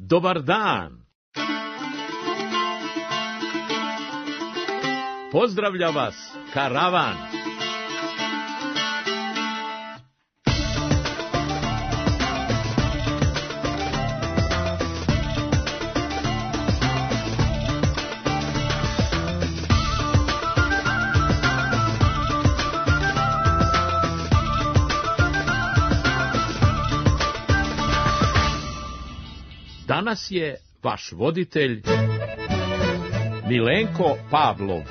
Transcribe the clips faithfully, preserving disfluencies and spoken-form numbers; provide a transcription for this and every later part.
Dobar dan! Pozdravlja vas karavan! Danas je vaš voditelj Milenko Pavlov.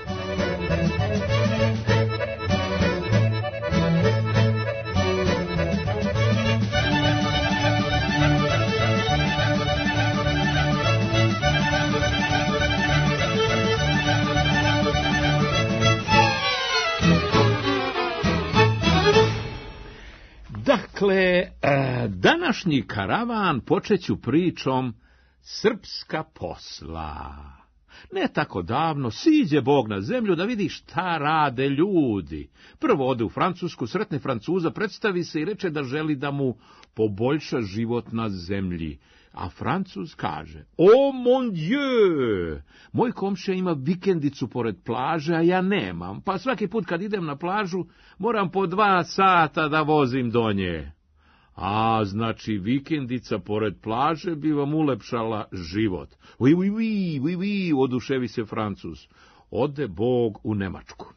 Dakle, današnji karavan počeću pričom Srpska posla. Ne tako davno siđe Bog na zemlju da vidi šta rade ljudi. Prvo ode u Francusku, sretne Francuza, predstavi se i reče da želi da mu poboljša život na zemlji. A Francuz kaže: "O mon Dieu, moj komšija ima vikendicu pored plaže, a ja nemam, pa svaki put kad idem na plažu moram po dva sata da vozim do nje." A, znači, vikendica pored plaže bi vam ulepšala život. Oui, oui, oui, oui, oui, oduševi se Francuz. Ode Bog u Nemačku.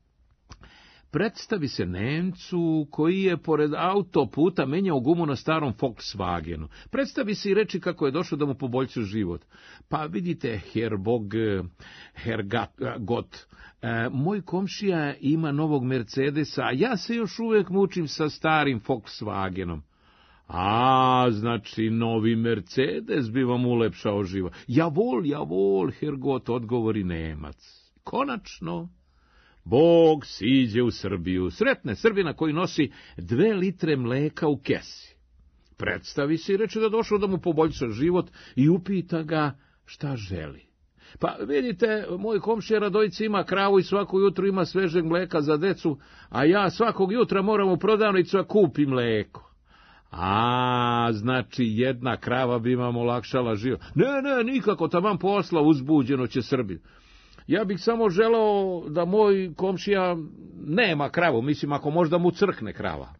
Predstavi se Nemcu koji je pored autoputa menjao gumu na starom Volkswagenu. Predstavi se i reči kako je došao da mu poboljša život. Pa vidite, Herr Bog, Herr Gott, e, moj komšija ima novog Mercedesa, a ja se još uvijek mučim sa starim Volkswagenom. A, znači, novi Mercedes bi vam ulepšao život. Javol, javol, Herr Gott, odgovori Nemac. Konačno, Bog siđe u Srbiju, sretne Srbina koji nosi dve litre mleka u kesi. Predstavi se i reče da došao da mu poboljša život i upita ga šta želi. Pa vidite, moj komšija Radojica ima kravu i svako jutro ima svežeg mleka za decu, a ja svakog jutra moram u prodavnicu da kupim mleko. A, znači, jedna krava bi vam olakšala život. Ne, ne, nikako, taman posla uzbuđeno će Srbiju. Ja bih samo želeo da moj komšija nema kravu, mislim, ako možda mu crkne krava.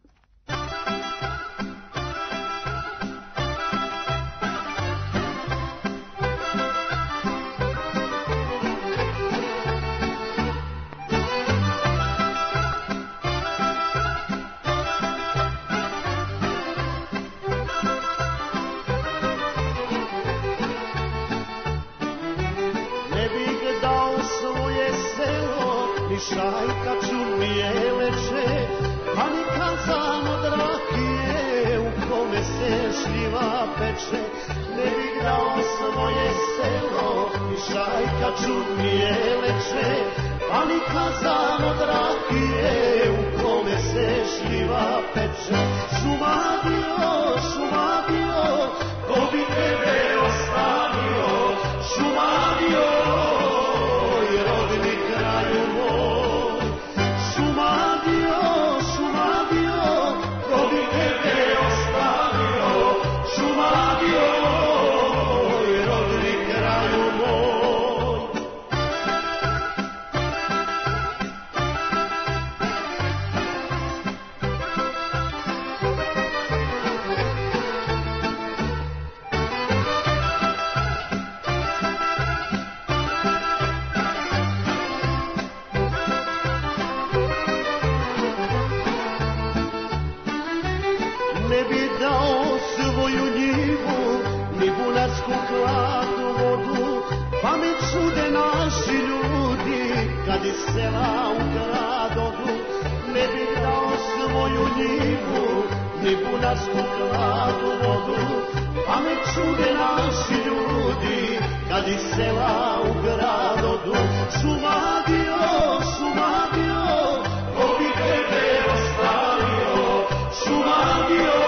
Šajka čurnije leče, pa ni kazan od rakije u kome se šljiva peče. Ne bih dao svoje selo, ni šajka čurnije leče, pa ni kazan od rakije u kome se šljiva peče. Šumadio, šumadio, ko bi tebe ostavio, šumadio, ne bi dao svoju njivu, ni bunarsku hladnu vodu, pa mi čude naši ljudi, kad iz sela u grad odu. Ne bi dao svoju njivu, ni bunarsku hladnu vodu, pa mi čude naši ljudi, kad iz sela u grad odu. Šumadio, šumadio, ko bi tebe ostavio, šumadio,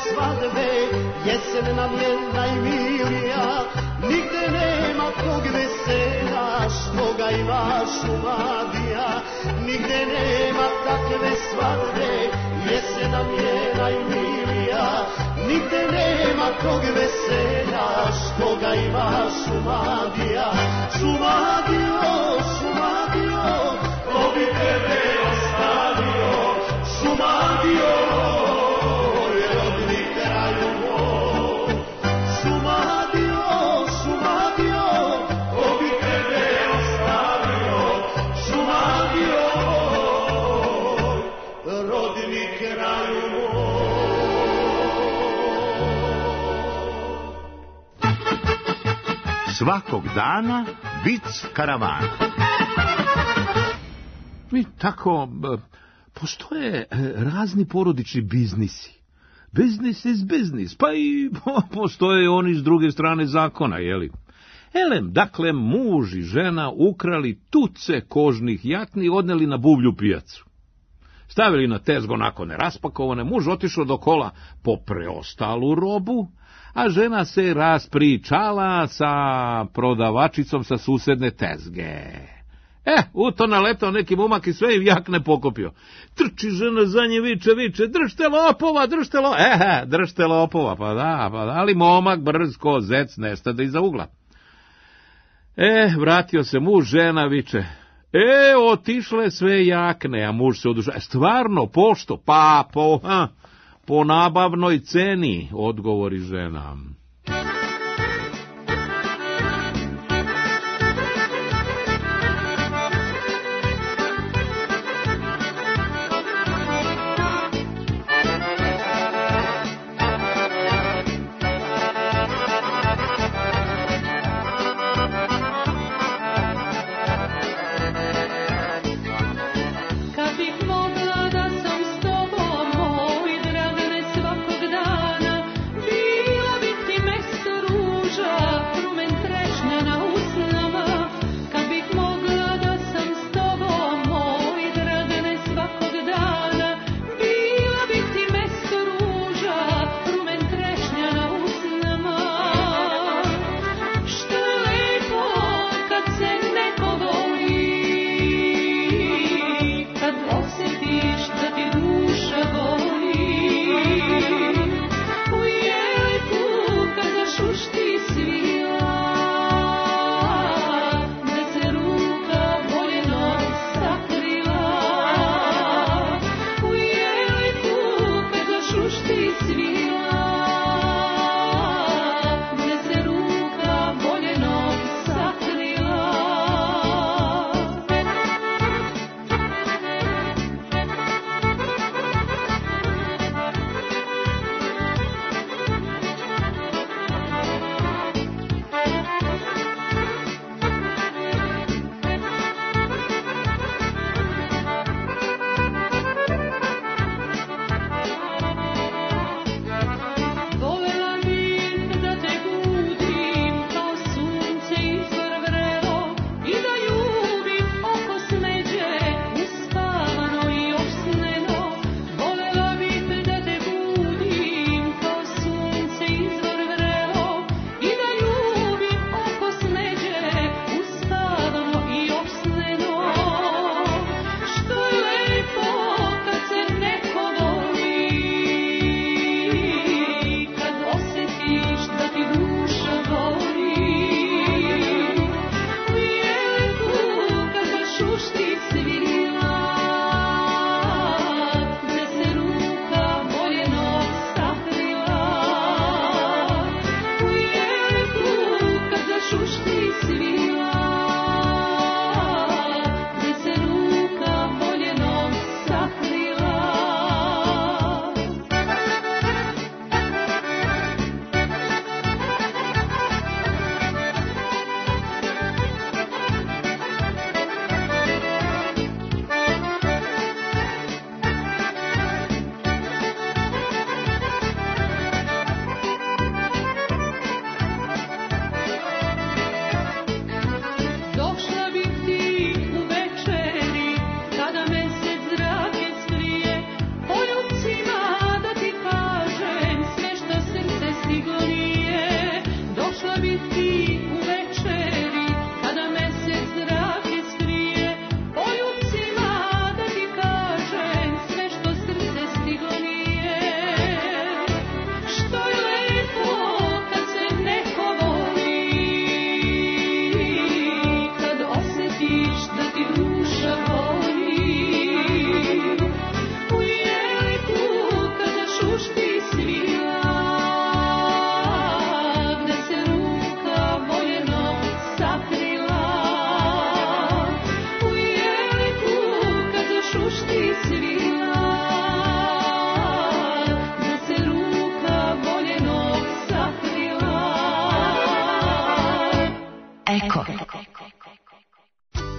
svadbe, jesen nam je najmilija, nigde nema tog vesela što ga ima Šumadija. Nigde nema takve svadbe, jesen nam je najmilija, nigde nema tog vesela što ga ima Šumadija. Šumadio, Šumadio, ko bi tebe ostavio, Šumadio, rodni kraju moj. Šumadio, Šumadio, ko bi tebe ostavio, Šumadio, rodni kraju moj. Svakog dana vic karavana. I tako, postoje razni porodični biznisi. Biznis is biznis, pa i postoje oni s druge strane zakona, jeli? Elem, dakle, muž i žena ukrali tuce kožnih jakni i odneli na buvlju pijacu. Stavili na tezgo nakon raspakovane, muž otišao do kola po preostalu robu, a žena se raspričala sa prodavačicom sa susedne tezge. E, u to naletao neki momak i sve im jakne pokopio. Trči žena za nje, viče, viče, držte lopova, držte lopova. E, držte lopova, pa da, pa da, ali momak brz ko zec nestade iza ugla. E, vratio se muž, žena viče, e, otišle sve jakne, a muž se odušao. E, stvarno, pošto? Pa, po, ha, po nabavnoj ceni, odgovori žena. Bila bi ti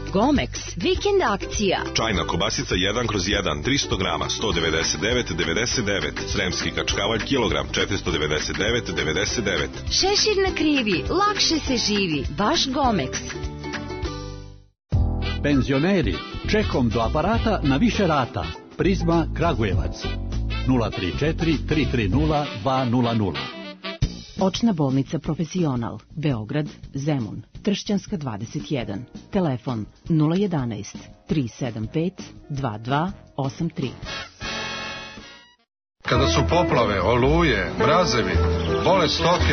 Gomex, vikend akcija. Čajna kobasica jedan kroz jedan, tristo grama, sto devedeset devet devedeset devet. Sremski kačkavalj kilogram, četiristo devedeset devet devedeset devet. Šešir na krivi, lakše se živi, baš Gomex. Penzioneri, čekom do aparata na više rata. Prizma Kragujevac. nula tri četiri tri tri nula dva nula nula. Očna bolnica Profesional, Beograd, Zemun, Tršćanska dvadeset jedan. Telefon nula jedanaest tri sedam pet dva dva osam tri. Kada su poplave, oluje, mrazevi, bolest stoke.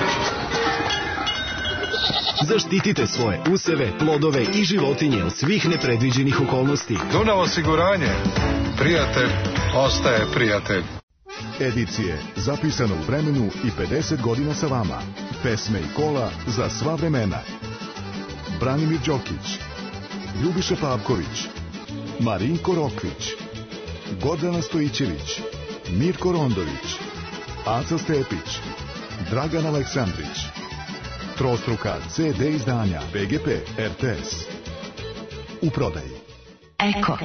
Zaštitite svoje useve, plodove i životinje od svih nepredviđenih okolnosti. Dunav osiguranje. Prijatelj ostaje prijatelj. Edicije zapisane u vremenu i pedeset godina sa vama. Pesme i kola za sva vremena. Branimir Đokić, Ljubiša Pavković, Marinko Rokvić, Gordana Stojićević, Mirko Rondović, Aca Stepić, Dragan Aleksandrić. Trostruka ce de izdanja be ge pe er te es. U prodaji. Eko.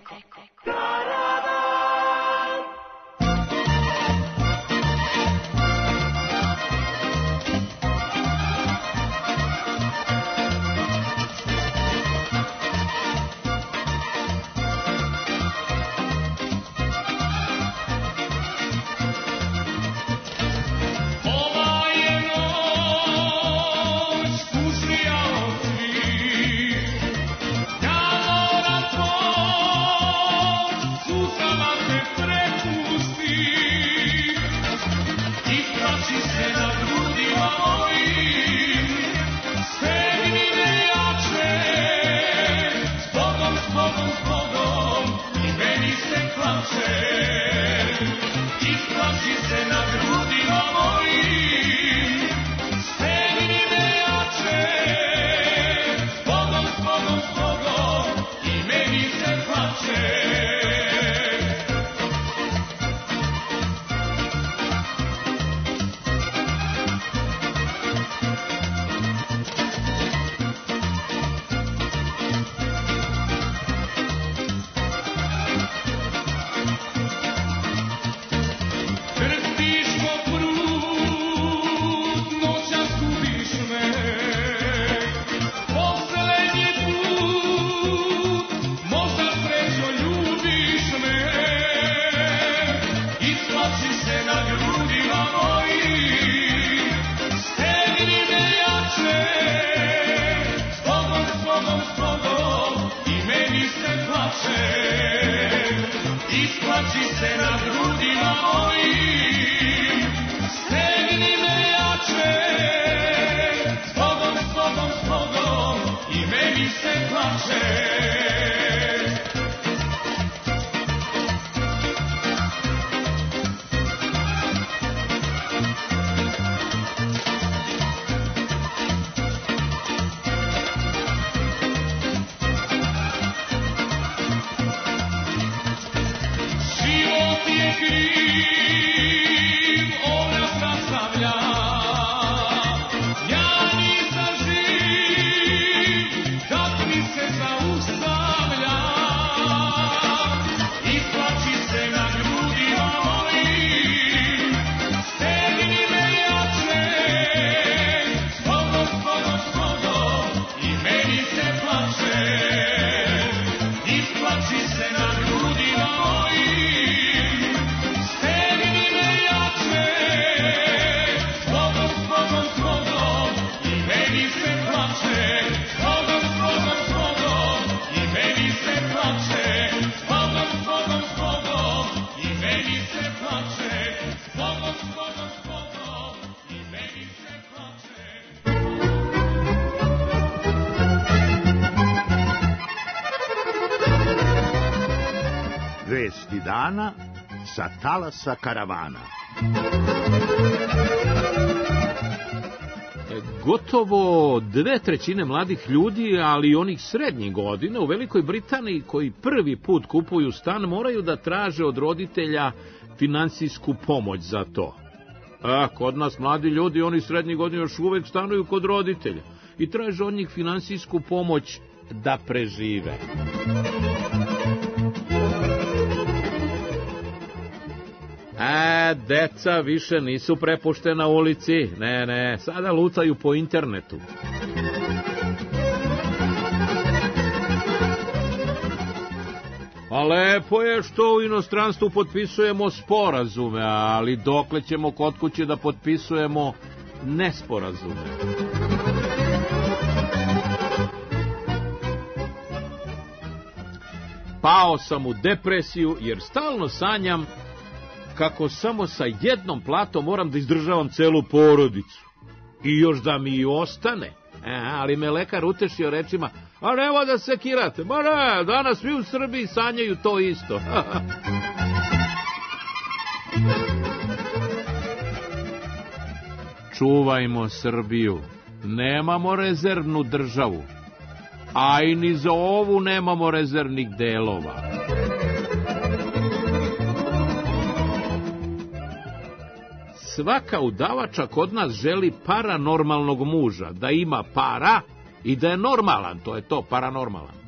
Vesti dana sa talasa karavana. Gotovo dve trećine mladih ljudi, ali i onih srednjih godina u Velikoj Britaniji koji prvi put kupuju stan moraju da traže od roditelja finansijsku pomoć za to. A kod nas mladi ljudi, oni srednjih godina još uvek stanuju kod roditelja i traže od njih finansijsku pomoć da prežive. E, deca više nisu prepuštena na ulici, ne, ne, sada lucaju po internetu. A lepo je što u inostranstvu potpisujemo sporazume, ali dokle ćemo kod kuće da potpisujemo nesporazume? Pao sam u depresiju jer stalno sanjam kako samo sa jednom platom moram da izdržavam celu porodicu. I još da mi i ostane. E, ali me lekar utešio rečima, a nema da se kirate, ma ne, danas svi u Srbiji sanjaju to isto. Čuvajmo Srbiju, nemamo rezervnu državu, a i ni za ovu nemamo rezervnih delova. Svaka udavača kod nas želi paranormalnog muža, da ima para i da je normalan, to je to, paranormalan.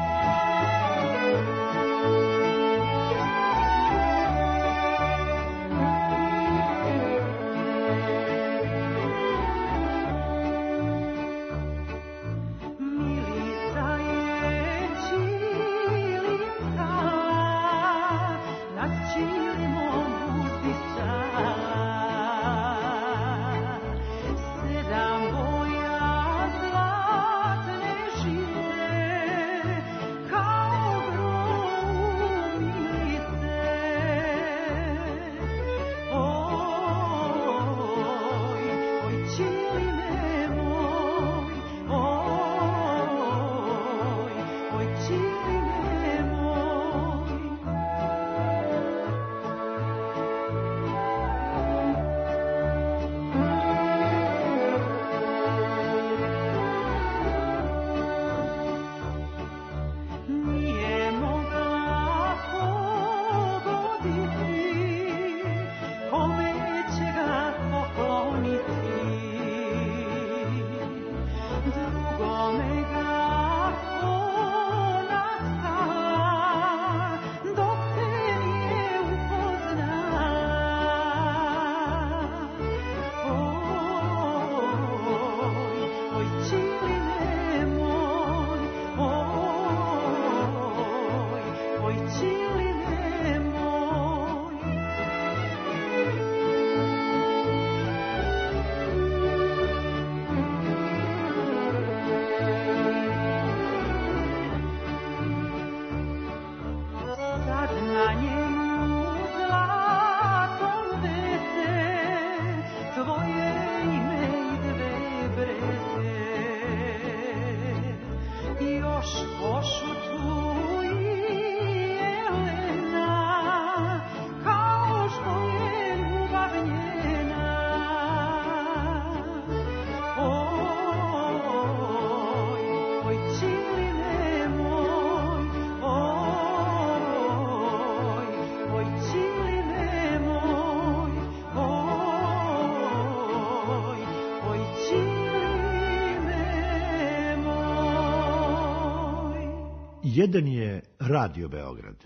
Jedan je Radio Beograd.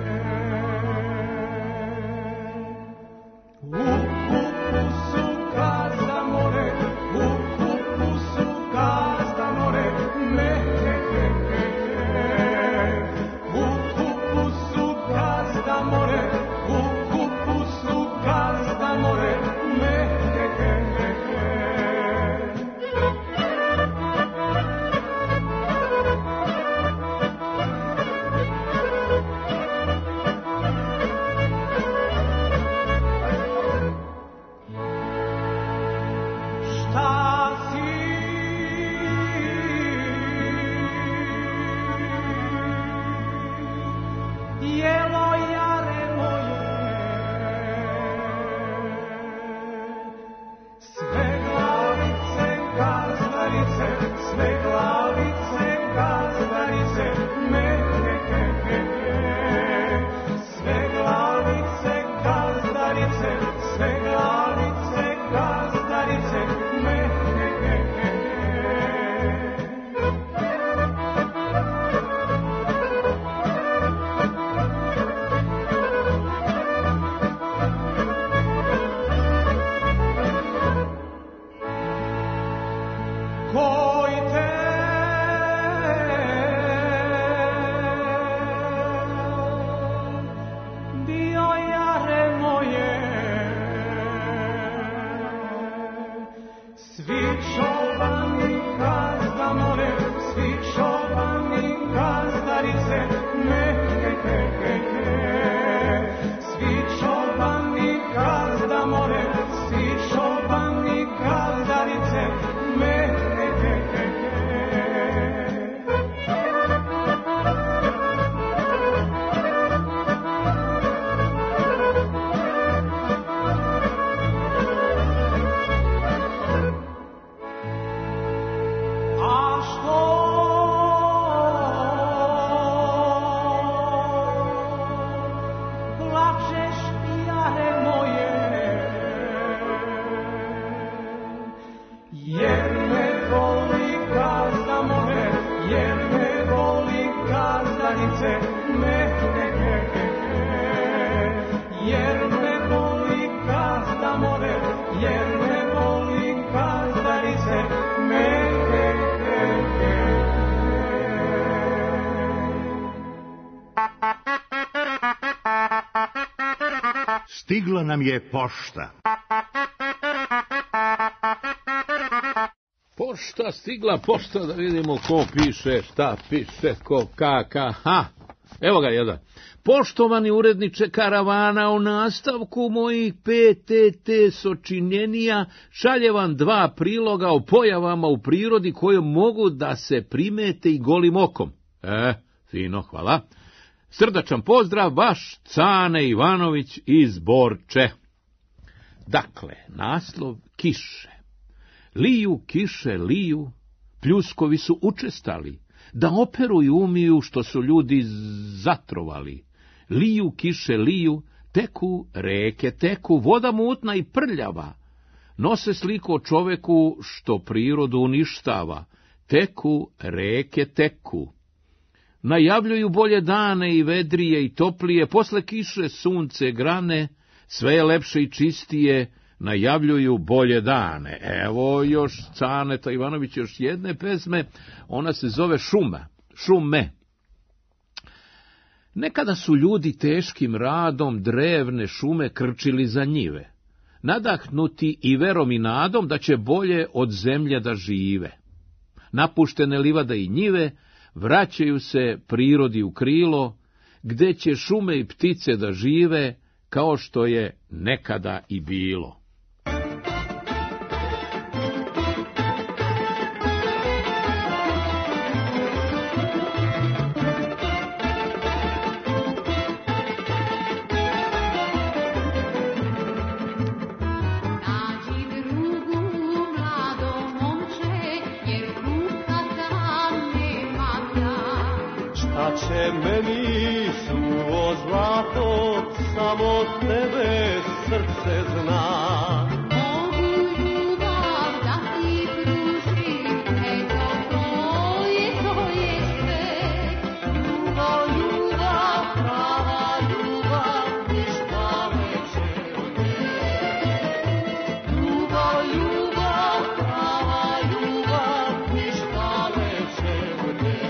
Suka Stigla nam je pošta. Pošta stigla, pošta, da vidimo ko piše, šta piše, ko, kaka, ha. Evo ga jedan. Poštovani uredniče Karavana, u nastavku mojih P T T sočinjenija šalje vam dva priloga o pojavama u prirodi koje mogu da se primete i golim okom. E, fino, hvala. Srdačan pozdrav, vaš Cane Ivanović iz Borče. Dakle, naslov kiše. Liju kiše, liju, pljuskovi su učestali, da operu i umiju što su ljudi zatrovali. Liju kiše, liju, teku reke, teku, voda mutna i prljava. Nose sliku o čoveku što prirodu uništava. Teku reke, teku. Najavljuju bolje dane i vedrije i toplije, posle kiše sunce grane, sve je lepše i čistije, najavljuju bolje dane. Evo još Caneta Ivanović još jedne pesme, ona se zove Šuma, Šume. Nekada su ljudi teškim radom drevne šume krčili za njive, nadahnuti i verom i nadom da će bolje od zemlje da žive. Napuštene livade i njive vraćaju se prirodi u krilo, gde će šume i ptice da žive, kao što je nekada i bilo. Meni suvo zlato, samo tebe srce zna. Mogu ljubav da ti pružim, eto to je, to je sve. Ljubav, ljubav, prava ljubav, ništa veće od nje. Ljubav, ljubav, prava ljubav, ništa veće od nje.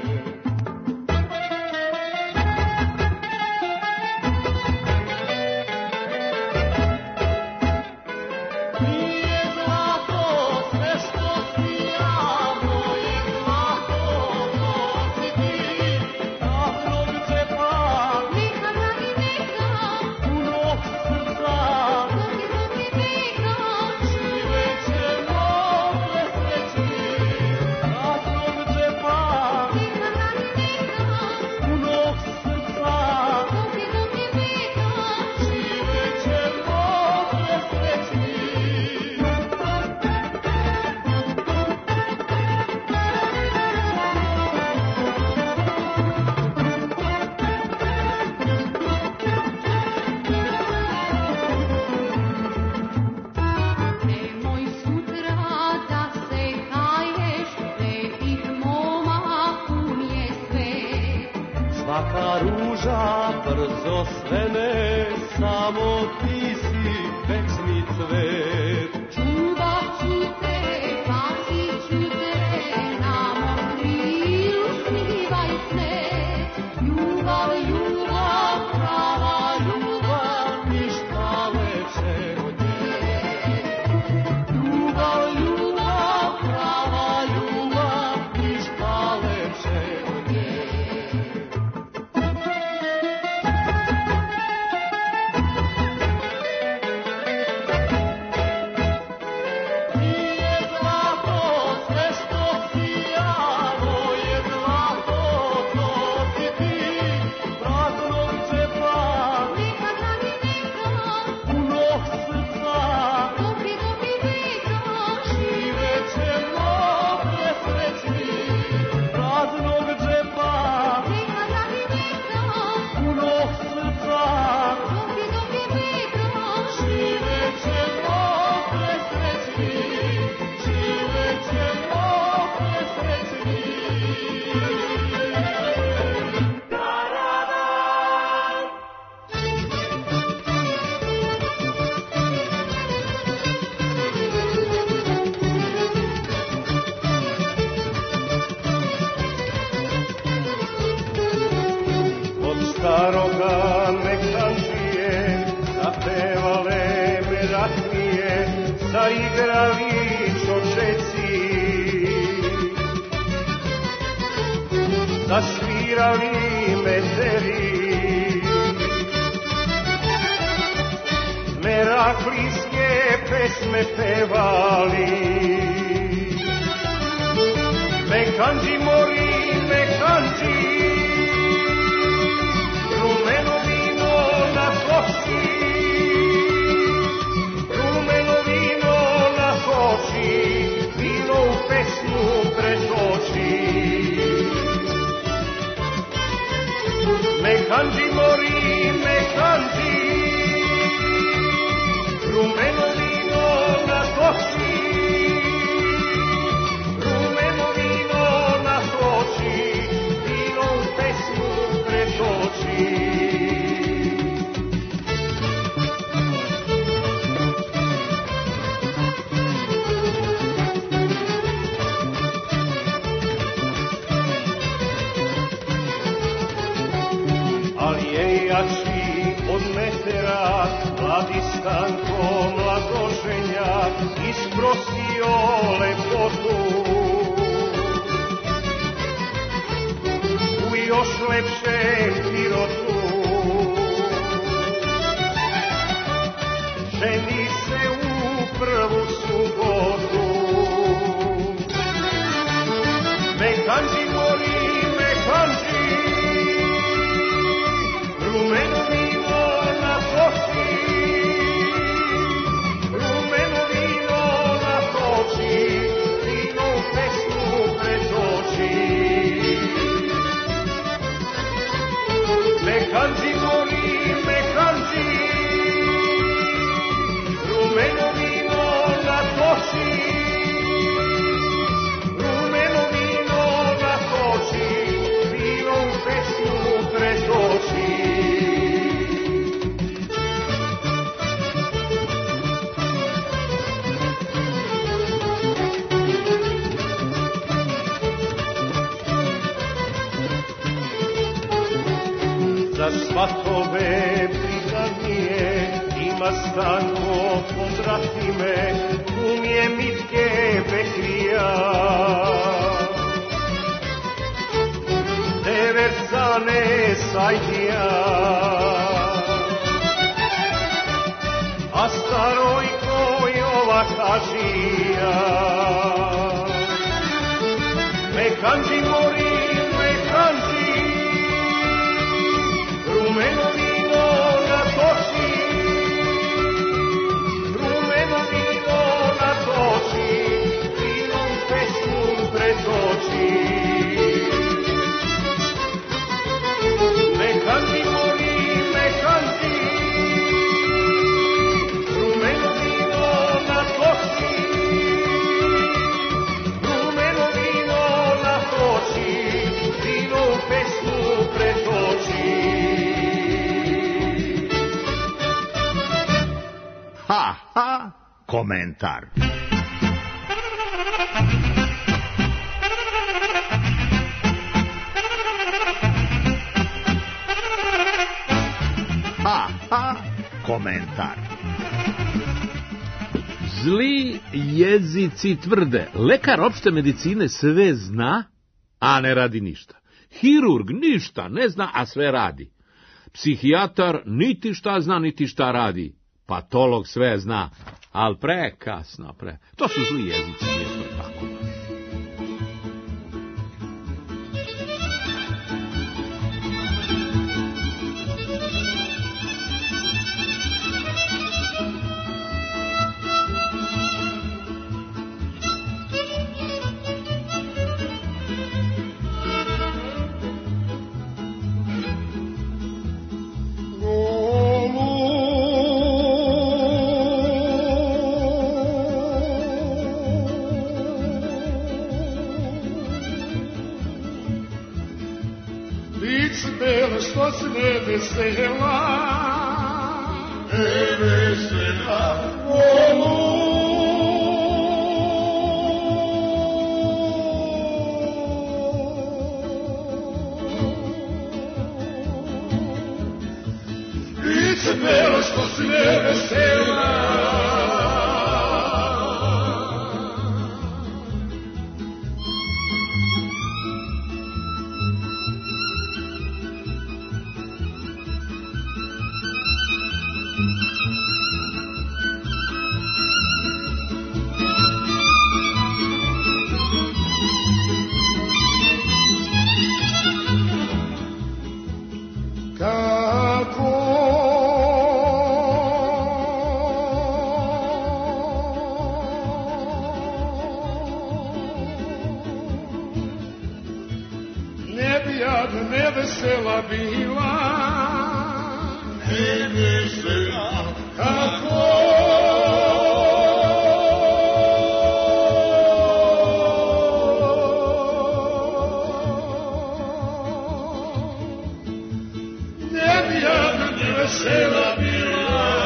Svaka ruža brzo svene, samo ti si večni cvet. Čuvat ću te, pasit ću te, na mom krilu snivaj se. Ljubav, ljubav, prava ljubav, ništa veće od nje. Ljubav, ljubav, prava ljubav, ništa veće od nje. zaigrali čočeci, zasvirali meteri, meraklijske pesme pevali. Mekanđi mori, mekanđi, rumeno vino na koči, rumeno vino na koči, vino u pesmu pretoči. Mekanđi mori, mekanđi, rumeno vino na koči, rumeno vino na koči, vino u pesmu pretoči. Jači od metera, mladi Stanko mladoženja, isprosio lepotu. U još lepšem Pirotu ženi se u prvu subotu. Mekanđi mori, mekanđi, rumeno vino na koči, rumeno vino na koči, vino u pesmu pretoči. Mekanđi mori, mekanđi, rumeno vino na koči, rumeno vino na koči, vino u pesmu pretoči. Za svatove prigadnije ima Stanko, pozdrati me, umije Mitke Bekrija. Devercane Sajdija, a starojko Jova Kažija. Mekanđi mori, mekanđi, rumeno vino na koči, rumeno vino na koči, vino u pesmu pretoči. Mekanđi mori, mekanđi, rumeno vino na koči, rumeno vino na koči, vino u pesmu pretoči. Ha, ha, komentar. Ha, ha, komentar. Zli jezici tvrde, lekar opšte medicine sve zna, a ne radi ništa. Hirurg ništa ne zna, a sve radi. Psihijatar niti šta zna, niti šta radi. Patolog sve zna, al prekasno, pre. To su zli jezici, nije to tako. Što se ne vesela, ne vesela, volu. Lice belo što se ne vesela, vesela bila, ne vesela, kako ne bi jedna ne vesela bila.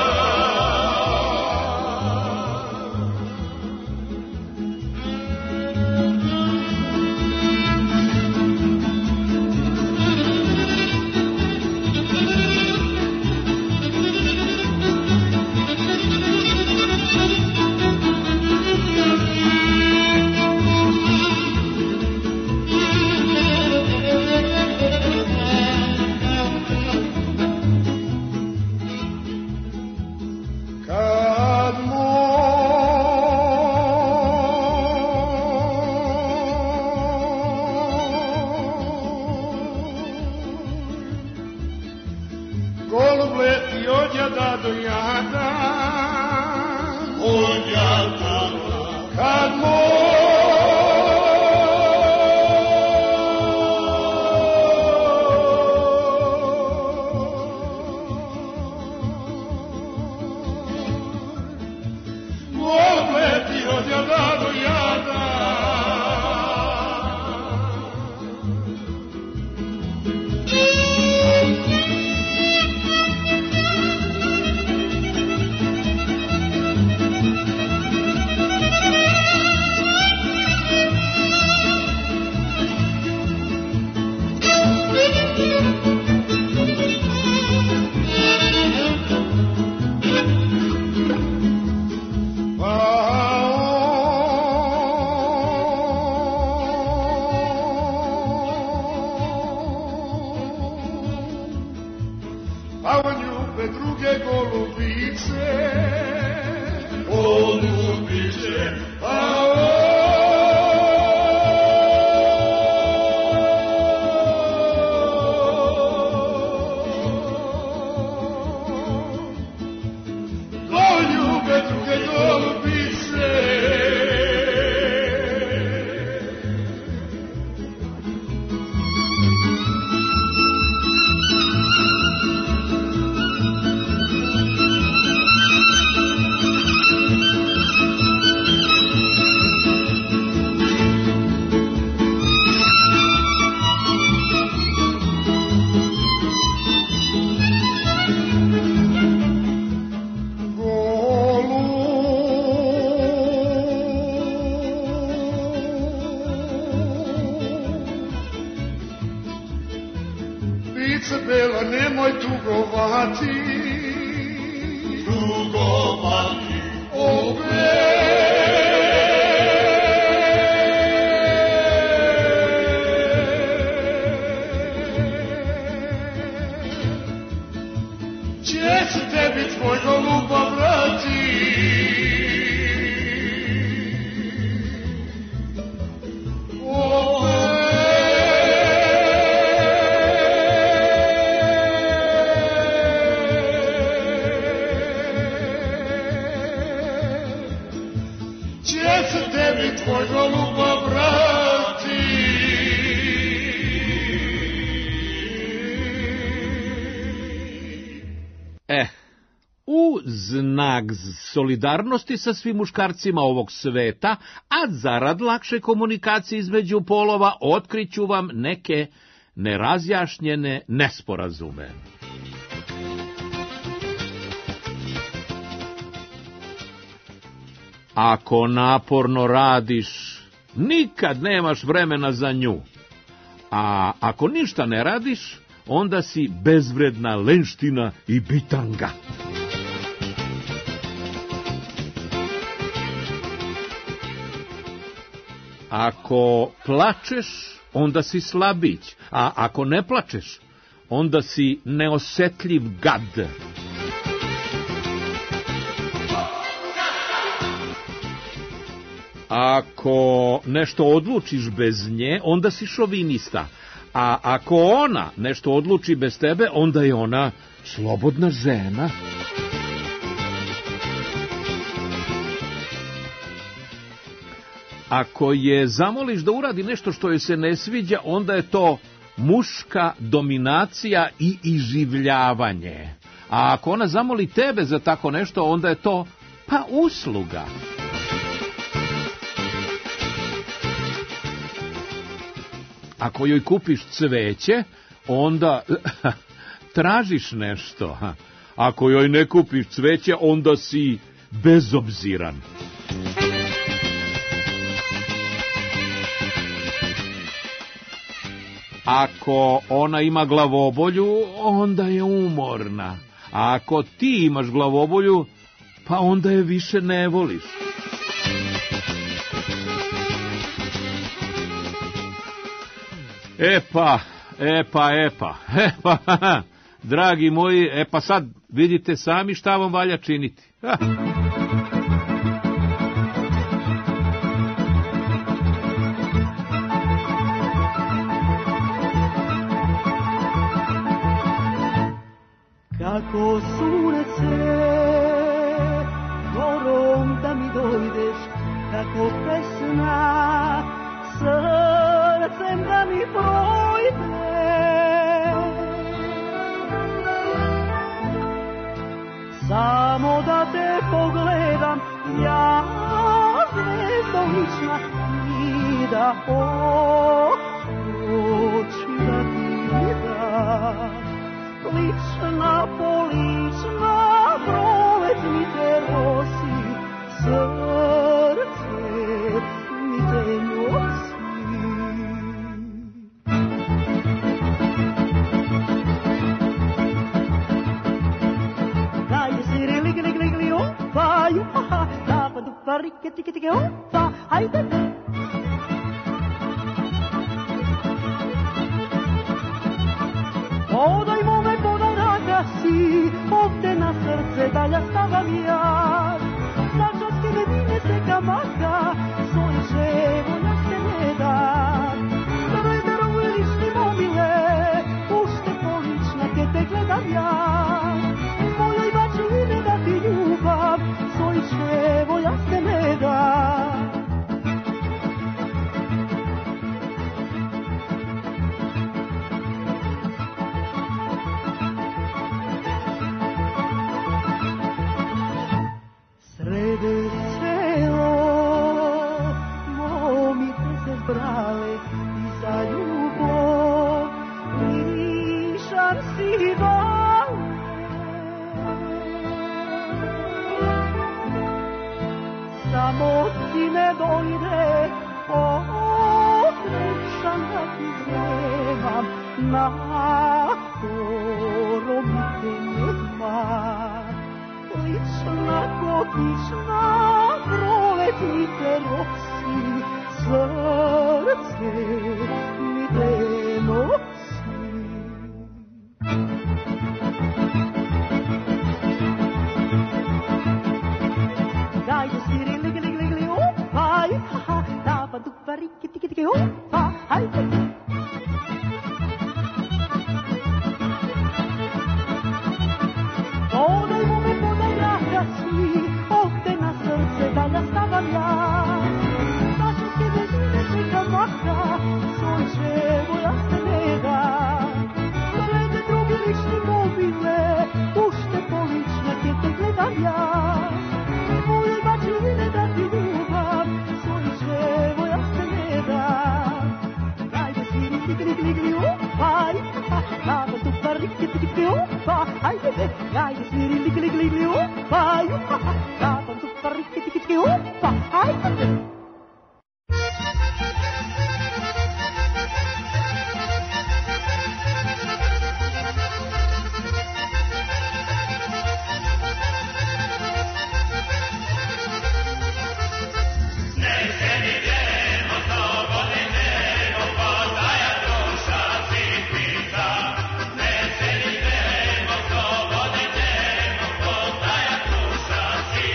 Solidarnosti sa svim muškarcima ovog sveta, a zarad lakše komunikacije između polova otkriću vam neke nerazjašnjene nesporazume. Ako naporno radiš, nikad nemaš vremena za nju, a ako ništa ne radiš, onda si bezvredna lenština i bitanga. Ako plačeš, onda si slabić, a ako ne plačeš, onda si neosetljiv gad. Ako nešto odlučiš bez nje, onda si šovinista, a ako ona nešto odluči bez tebe, onda je ona slobodna žena. Ako je zamoliš da uradi nešto što joj se ne sviđa, onda je to muška dominacija i iživljavanje. A ako ona zamoli tebe za tako nešto, onda je to, pa, usluga. Ako joj kupiš cveće, onda tražiš nešto. Ako joj ne kupiš cveće, onda si bezobziran. Ako ona ima glavobolju, onda je umorna. A ako ti imaš glavobolju, pa onda je više ne voliš. Epa, epa, epa, epa, dragi moji, e pa sad vidite sami šta vam valja činiti. Ha. Kako sunce gorom da mi dojdeš, kako pesna srcem da mi projde. Samo da te pogledam, ja zvezdo lična, i da oči da ti dam. Lična, polična, prolet mi te nosi, srce mi te nosi. Daj si ri lig lig lig li opa, juha, da pa du pa rike tike tike opa, hajde. Podaj mome, podaj ragazzi, ovde na srce dalja stavam ja. Začaske medine se kamaka, sončevo ja se ne da. Daroj, daroj, lični mobile, pušte polična, ke te gledam ja. Mojoj bači ime da ti ljubav, sončevo ja se ne da. See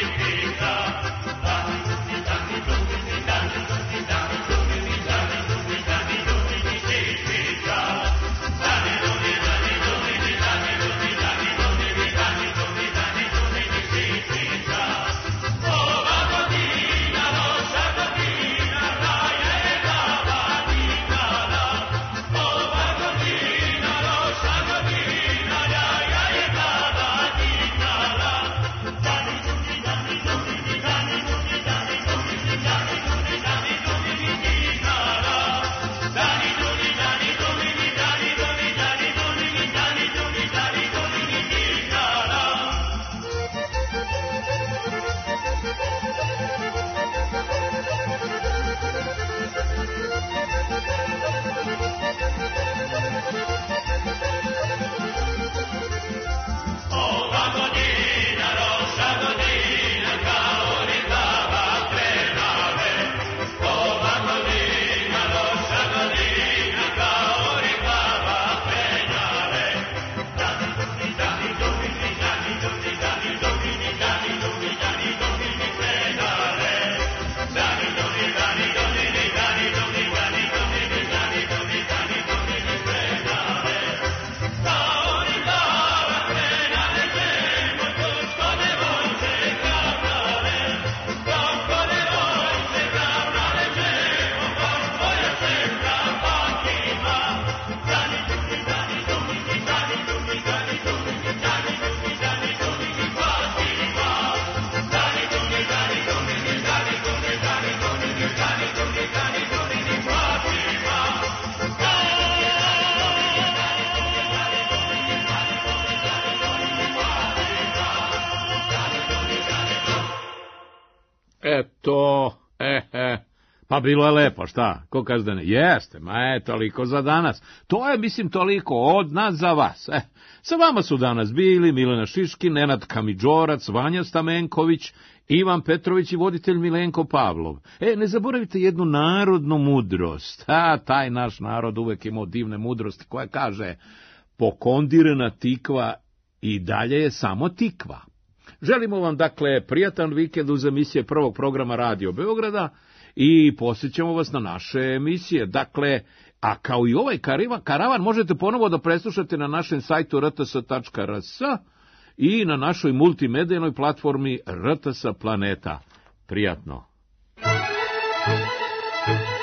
Eto, e, e, pa bilo je lepo, šta? Ko kaže da ne? Jeste, ma je, toliko za danas. To je, mislim, toliko od nas za vas. E, sa vama su danas bili Milena Šiškin, Nenad Kamidžorac, Vanja Stamenković, Ivan Petrović i voditelj Milenko Pavlov. E, ne zaboravite jednu narodnu mudrost. A, taj naš narod uvek imao divne mudrosti koja kaže, pokondirana tikva i dalje je samo tikva. Želimo vam, dakle, prijatan vikend uz emisije prvog programa Radio Beograda i posjećamo vas na naše emisije. Dakle, a kao i ovaj karavan možete ponovo da preslušate na našem sajtu r t s tačka r s i na našoj multimedijnoj platformi R T S Planeta. Prijatno.